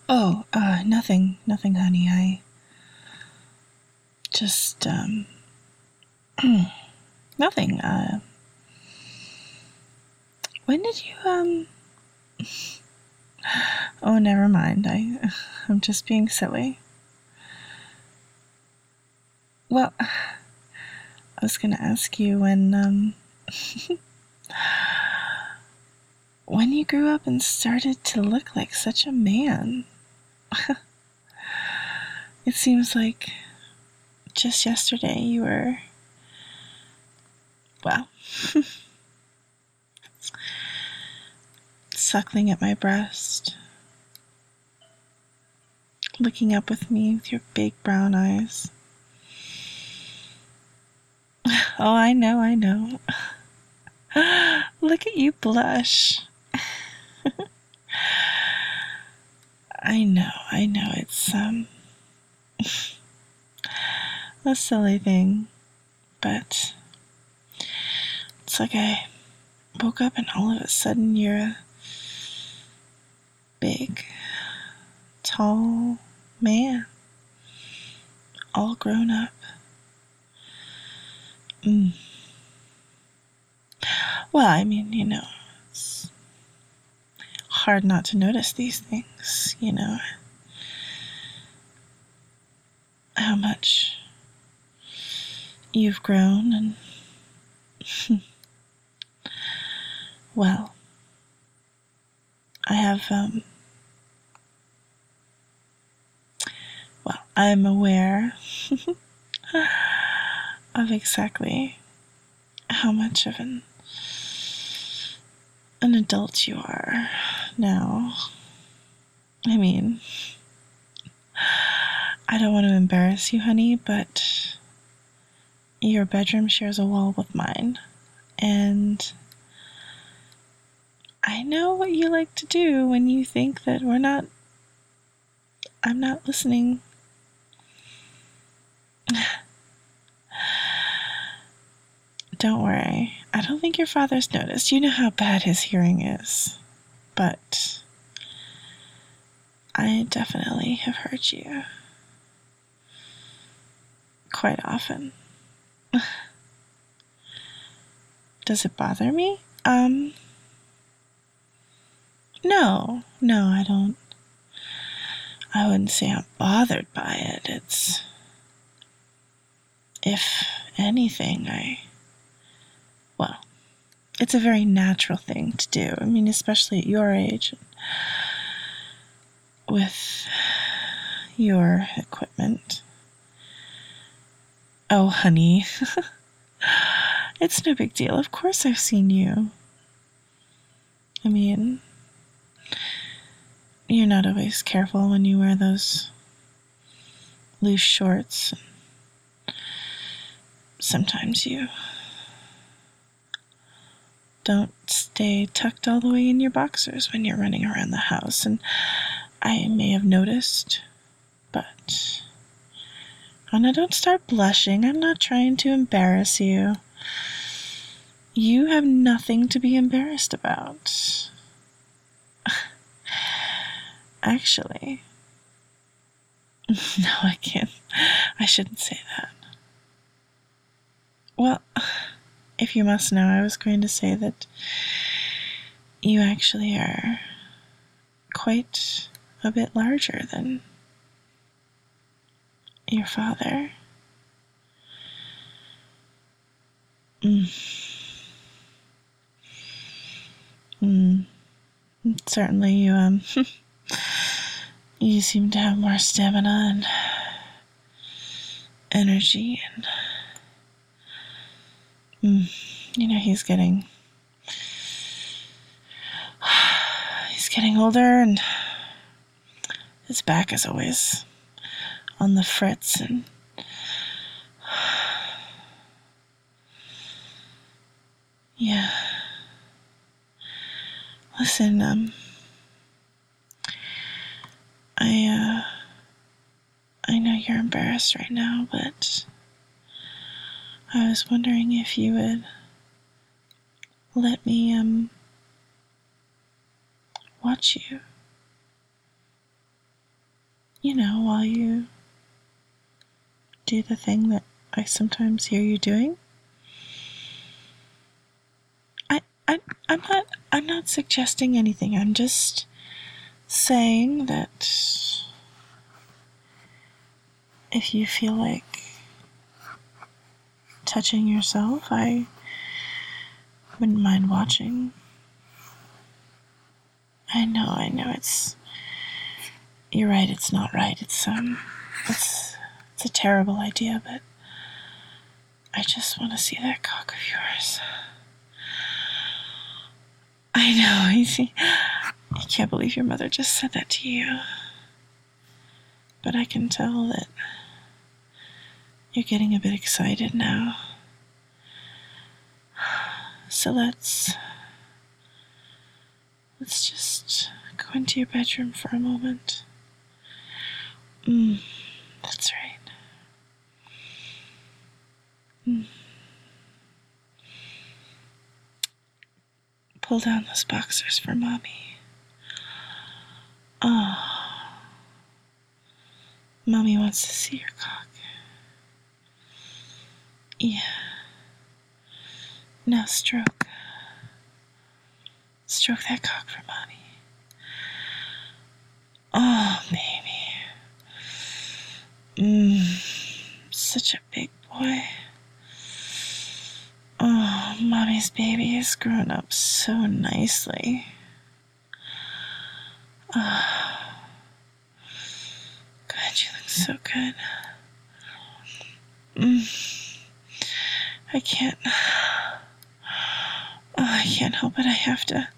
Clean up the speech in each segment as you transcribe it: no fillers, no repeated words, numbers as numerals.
Oh, nothing, honey. I just, nothing. When did you, oh, never mind. I'm just being silly. Well, I was gonna ask you when you grew up and started to look like such a man. It seems like just yesterday you were, well, suckling at my breast, looking up with me with your big brown eyes. Oh, I know. Look at you blush. I know, it's, a silly thing, but it's like I woke up and all of a sudden you're a big, tall man, all grown up. Well, I mean, it's hard not to notice these things, how much you've grown and, well, I have, I'm aware of exactly how much of an adult you are now. I mean, I don't want to embarrass you, honey, but your bedroom shares a wall with mine, and I know what you like to do when you think that I'm not listening. Don't worry, I don't think your father's noticed. You know how bad his hearing is, but I definitely have heard you quite often. Does it bother me? No, I don't. I wouldn't say I'm bothered by it. It's, if anything, well, it's a very natural thing to do. I mean, especially at your age, with your equipment. Oh, honey. It's no big deal. Of course I've seen you. I mean, you're not always careful when you wear those loose shorts. Sometimes you don't stay tucked all the way in your boxers when you're running around the house, and I may have noticed, but... Oh, now don't start blushing. I'm not trying to embarrass you. You have nothing to be embarrassed about. Actually... No, I can't. I shouldn't say that. Well, if you must know, I was going to say that you actually are quite a bit larger than your father. Certainly you, you seem to have more stamina and energy, and, he's getting older, and his back is always on the fritz, and yeah. Listen, I know you're embarrassed right now, but I was wondering if you would let me, watch you. while you do the thing that I sometimes hear you doing. I'm not suggesting anything. I'm just saying that if you feel like touching yourself, I wouldn't mind watching. I know, you're right, it's not right. It's a terrible idea, but I just want to see that cock of yours. I know, I can't believe your mother just said that to you. But I can tell that you're getting a bit excited now. So let's just go into your bedroom for a moment. That's right. Pull down those boxers for Mommy. Oh, Mommy wants to see your cock. Yeah. Now stroke. Stroke that cock for Mommy. Oh, baby. Such a big boy. Oh, Mommy's baby has grown up so nicely. Oh, God, you look so good. I can't help it. I have to.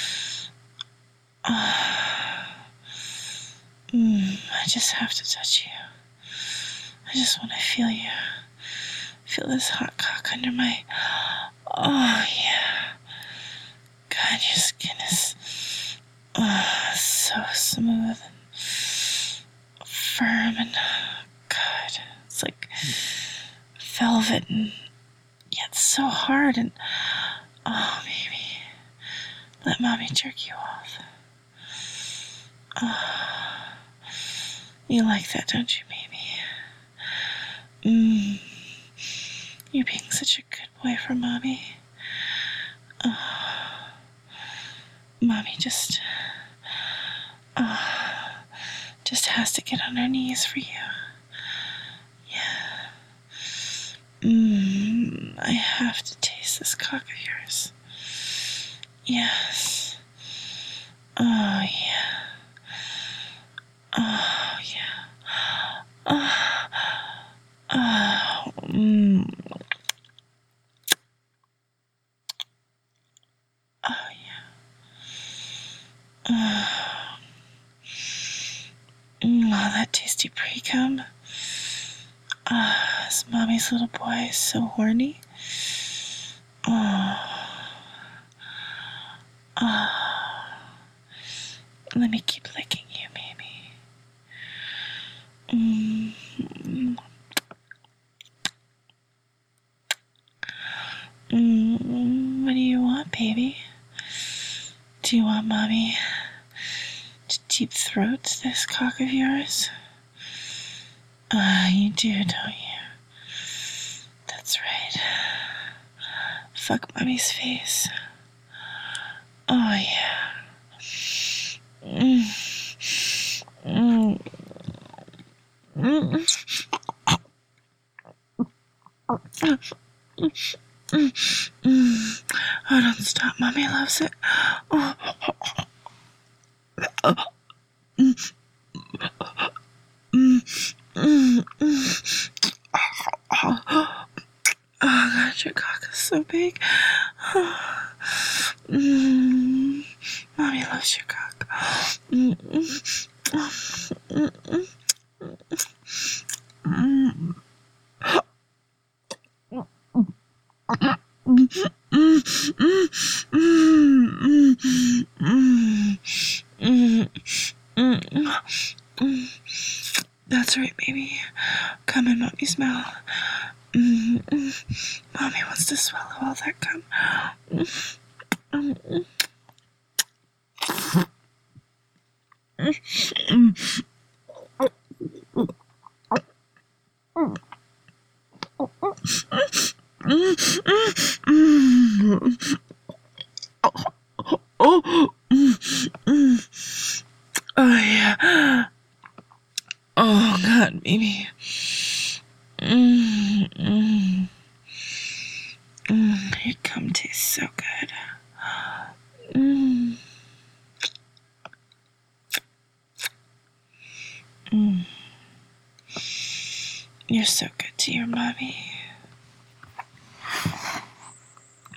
I just have to touch you. I just want to feel you. Feel this hot cock under my... Oh, yeah. God, your skin is so smooth and firm and... God, it's like velvet and yet so hard and... Oh, baby. Let Mommy jerk you off. Oh, you like that, don't you, baby? You're being such a good boy for Mommy. Oh, Mommy just has to get on her knees for you. Yeah. I have to taste this cock of yours. Yes. Oh, yeah. Oh, yeah. Oh, yeah. Oh, that tasty pre-cum. This Mommy's little boy is so horny. Let me keep licking you, baby. What do you want, baby? Do you want Mommy to deep throat this cock of yours? You do, don't you? That's right. Fuck Mommy's face. Oh, yeah. Oh, don't stop. Mommy loves it. Oh, God, your cock is so big. Mommy loves your cock. That's right, baby. Come in Mommy's mouth. Mommy wants to swallow all that cum. Oh, oh yeah. Oh God, baby. Your cum tastes so good. Mm. Mm. You're so good to your mommy.